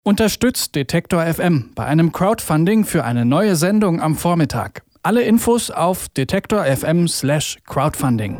Unterstützt Detektor FM bei einem Crowdfunding für eine neue Sendung am Vormittag. Alle Infos auf detektor.fm/crowdfunding.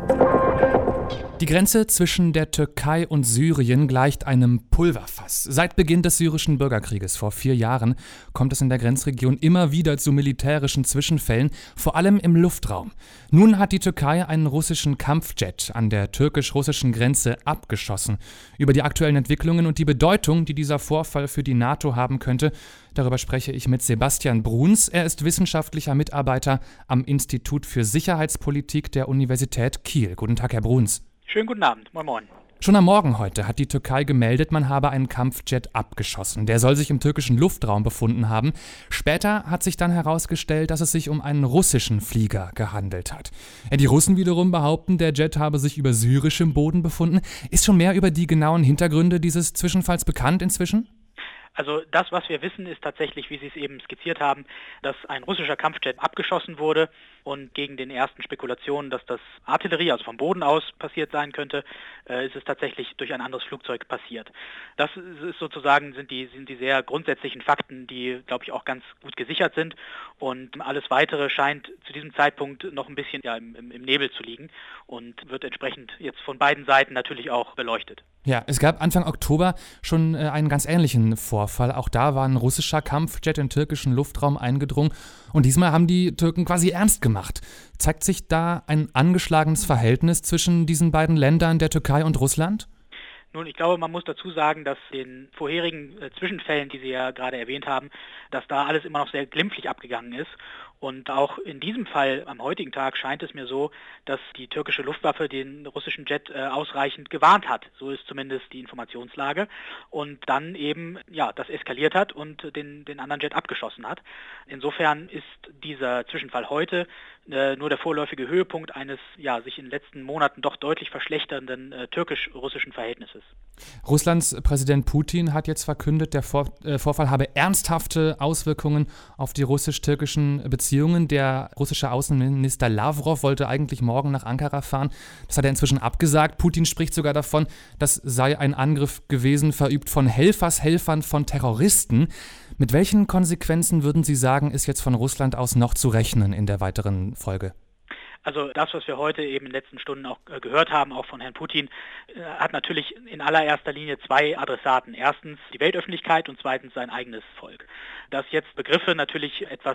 Die Grenze zwischen der Türkei und Syrien gleicht einem Pulverfass. Seit Beginn des syrischen Bürgerkrieges vor 4 Jahren kommt es in der Grenzregion immer wieder zu militärischen Zwischenfällen, vor allem im Luftraum. Nun hat die Türkei einen russischen Kampfjet an der türkisch-russischen Grenze abgeschossen. Über die aktuellen Entwicklungen und die Bedeutung, die dieser Vorfall für die NATO haben könnte, darüber spreche ich mit Sebastian Bruns. Er ist wissenschaftlicher Mitarbeiter am Institut für Sicherheitspolitik der Universität Kiel. Guten Tag, Herr Bruns. Schönen guten Abend. Moin Moin. Schon am Morgen heute hat die Türkei gemeldet, man habe einen Kampfjet abgeschossen. Der soll sich im türkischen Luftraum befunden haben. Später hat sich dann herausgestellt, dass es sich um einen russischen Flieger gehandelt hat. Die Russen wiederum behaupten, der Jet habe sich über syrischem Boden befunden. Ist schon mehr über die genauen Hintergründe dieses Zwischenfalls bekannt inzwischen? Also das, was wir wissen, ist tatsächlich, wie Sie es eben skizziert haben, dass ein russischer Kampfjet abgeschossen wurde und gegen den ersten Spekulationen, dass das Artillerie, also vom Boden aus passiert sein könnte, ist es tatsächlich durch ein anderes Flugzeug passiert. Das ist sozusagen sind die sehr grundsätzlichen Fakten, die, glaube ich, auch ganz gut gesichert sind, und alles Weitere scheint zu diesem Zeitpunkt noch ein bisschen im Nebel zu liegen und wird entsprechend jetzt von beiden Seiten natürlich auch beleuchtet. Ja, es gab Anfang Oktober schon einen ganz ähnlichen Vorfall. Auch da war ein russischer Kampfjet in den türkischen Luftraum eingedrungen. Und diesmal haben die Türken quasi ernst gemacht. Zeigt sich da ein angeschlagenes Verhältnis zwischen diesen beiden Ländern, der Türkei und Russland? Nun, ich glaube, man muss dazu sagen, dass den vorherigen Zwischenfällen, die Sie ja gerade erwähnt haben, dass da alles immer noch sehr glimpflich abgegangen ist. Und auch in diesem Fall, am heutigen Tag, scheint es mir so, dass die türkische Luftwaffe den russischen Jet ausreichend gewarnt hat. So ist zumindest die Informationslage. Und dann eben, das eskaliert hat und den anderen Jet abgeschossen hat. Insofern ist dieser Zwischenfall heute nur der vorläufige Höhepunkt eines, sich in den letzten Monaten doch deutlich verschlechternden türkisch-russischen Verhältnisses. Russlands Präsident Putin hat jetzt verkündet, der Vorfall habe ernsthafte Auswirkungen auf die russisch-türkischen Beziehungen. Der russische Außenminister Lavrov wollte eigentlich morgen nach Ankara fahren. Das hat er inzwischen abgesagt. Putin spricht sogar davon, das sei ein Angriff gewesen, verübt von Helfern von Terroristen. Mit welchen Konsequenzen, würden Sie sagen, ist jetzt von Russland aus noch zu rechnen in der weiteren Folge? Also das, was wir heute eben in den letzten Stunden auch gehört haben, auch von Herrn Putin, hat natürlich in allererster Linie 2 Adressaten. Erstens die Weltöffentlichkeit und zweitens sein eigenes Volk. Dass jetzt Begriffe natürlich etwas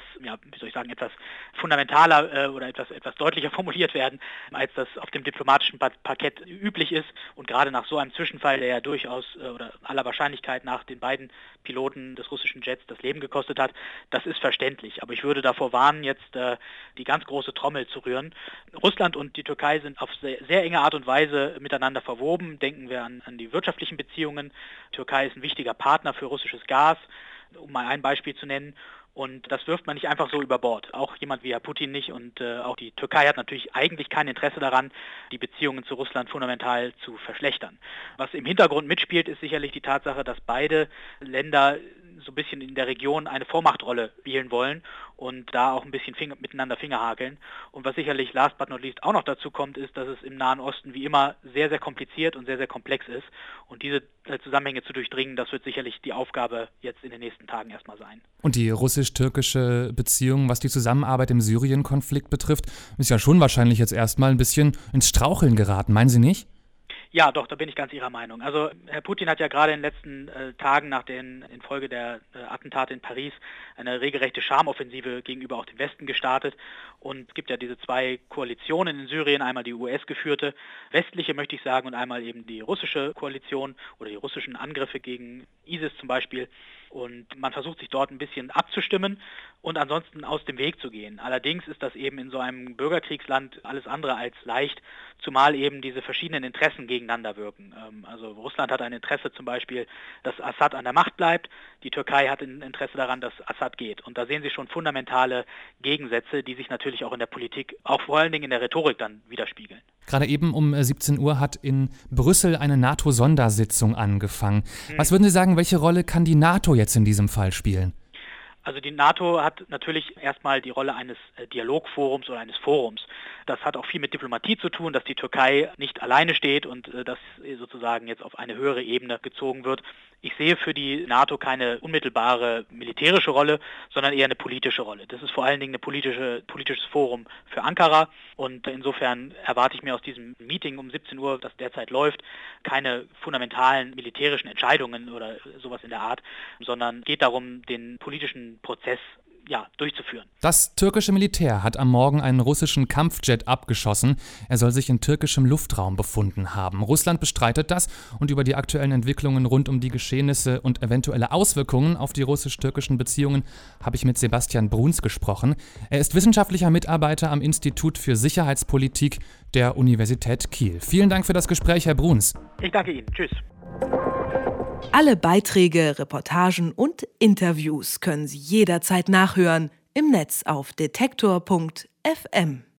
fundamentaler oder etwas deutlicher formuliert werden, als das auf dem diplomatischen Parkett üblich ist, und gerade nach so einem Zwischenfall, der ja durchaus oder aller Wahrscheinlichkeit nach den beiden Piloten des russischen Jets das Leben gekostet hat, das ist verständlich. Aber ich würde davor warnen, jetzt die ganz große Trommel zu rühren. Russland und die Türkei sind auf sehr, sehr enge Art und Weise miteinander verwoben. Denken wir an die wirtschaftlichen Beziehungen. Die Türkei ist ein wichtiger Partner für russisches Gas, um mal ein Beispiel zu nennen. Und das wirft man nicht einfach so über Bord. Auch jemand wie Herr Putin nicht. Und auch die Türkei hat natürlich eigentlich kein Interesse daran, die Beziehungen zu Russland fundamental zu verschlechtern. Was im Hintergrund mitspielt, ist sicherlich die Tatsache, dass beide Länder so ein bisschen in der Region eine Vormachtrolle spielen wollen und da auch ein bisschen miteinander Fingerhakeln. Und was sicherlich last but not least auch noch dazu kommt, ist, dass es im Nahen Osten wie immer sehr, sehr kompliziert und sehr, sehr komplex ist. Und diese Zusammenhänge zu durchdringen, das wird sicherlich die Aufgabe jetzt in den nächsten Tagen erstmal sein. Und die russisch-türkische Beziehung, was die Zusammenarbeit im Syrien-Konflikt betrifft, ist ja schon wahrscheinlich jetzt erstmal ein bisschen ins Straucheln geraten, meinen Sie nicht? Ja, doch, da bin ich ganz Ihrer Meinung. Also Herr Putin hat ja gerade in den letzten Tagen infolge der Attentate in Paris eine regelrechte Charmoffensive gegenüber auch dem Westen gestartet. Und es gibt ja diese 2 Koalitionen in Syrien, einmal die US-geführte westliche, möchte ich sagen, und einmal eben die russische Koalition oder die russischen Angriffe gegen ISIS zum Beispiel. Und man versucht sich dort ein bisschen abzustimmen und ansonsten aus dem Weg zu gehen. Allerdings ist das eben in so einem Bürgerkriegsland alles andere als leicht, zumal eben diese verschiedenen Interessen gegeneinander wirken. Also Russland hat ein Interesse zum Beispiel, dass Assad an der Macht bleibt. Die Türkei hat ein Interesse daran, dass Assad geht. Und da sehen Sie schon fundamentale Gegensätze, die sich natürlich auch in der Politik, auch vor allen Dingen in der Rhetorik dann widerspiegeln. Gerade eben um 17 Uhr hat in Brüssel eine NATO-Sondersitzung angefangen. Was würden Sie sagen, welche Rolle kann die NATO jetzt in diesem Fall spielen? Also die NATO hat natürlich erstmal die Rolle eines Dialogforums oder eines Forums. Das hat auch viel mit Diplomatie zu tun, dass die Türkei nicht alleine steht und das sozusagen jetzt auf eine höhere Ebene gezogen wird. Ich sehe für die NATO keine unmittelbare militärische Rolle, sondern eher eine politische Rolle. Das ist vor allen Dingen ein politisches Forum für Ankara und insofern erwarte ich mir aus diesem Meeting um 17 Uhr, das derzeit läuft, keine fundamentalen militärischen Entscheidungen oder sowas in der Art, sondern geht darum, den politischen Prozess durchzuführen. Das türkische Militär hat am Morgen einen russischen Kampfjet abgeschossen. Er soll sich in türkischem Luftraum befunden haben. Russland bestreitet das und über die aktuellen Entwicklungen rund um die Geschehnisse und eventuelle Auswirkungen auf die russisch-türkischen Beziehungen habe ich mit Sebastian Bruns gesprochen. Er ist wissenschaftlicher Mitarbeiter am Institut für Sicherheitspolitik der Universität Kiel. Vielen Dank für das Gespräch, Herr Bruns. Ich danke Ihnen. Tschüss. Alle Beiträge, Reportagen und Interviews können Sie jederzeit nachhören im Netz auf detektor.fm.